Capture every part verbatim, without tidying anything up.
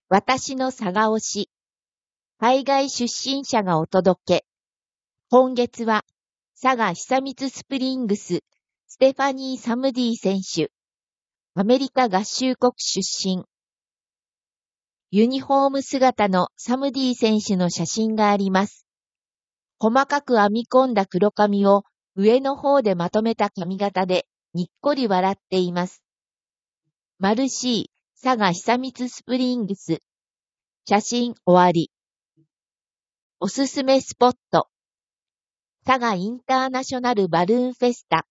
私の佐賀推し、海外出身者がお届け。今月は、佐賀久光スプリングス、ステファニー・サムディ選手、アメリカ合衆国出身。ユニフォーム姿のサムディ選手の写真があります。細かく編み込んだ黒髪を上の方でまとめた髪型でにっこり笑っています。マルシー、佐賀久光スプリングス。写真終わり。おすすめスポット。佐賀インターナショナルバルーンフェスタ。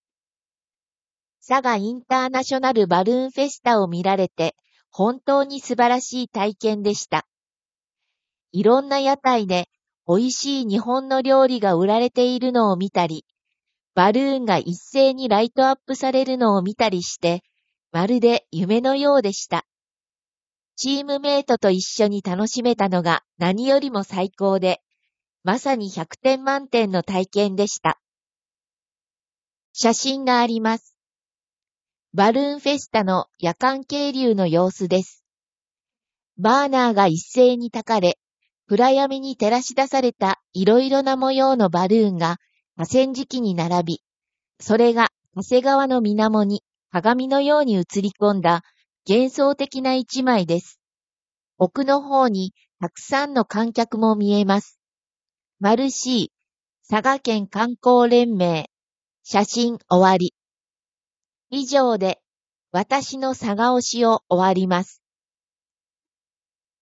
佐賀インターナショナルバルーンフェスタを見られて、本当に素晴らしい体験でした。いろんな屋台で美味しい日本の料理が売られているのを見たり、バルーンが一斉にライトアップされるのを見たりして、まるで夢のようでした。チームメイトと一緒に楽しめたのが何よりも最高で、まさにひゃくてん満点の体験でした。写真があります。バルーンフェスタの夜間係留の様子です。バーナーが一斉に焚かれ、暗闇に照らし出されたいろいろな模様のバルーンが河川敷に並び、それが長谷川の水面に鏡のように映り込んだ幻想的な一枚です。奥の方にたくさんの観客も見えます。マルシー、佐賀県観光連盟、写真終わり。以上で私の佐賀推しを終わります。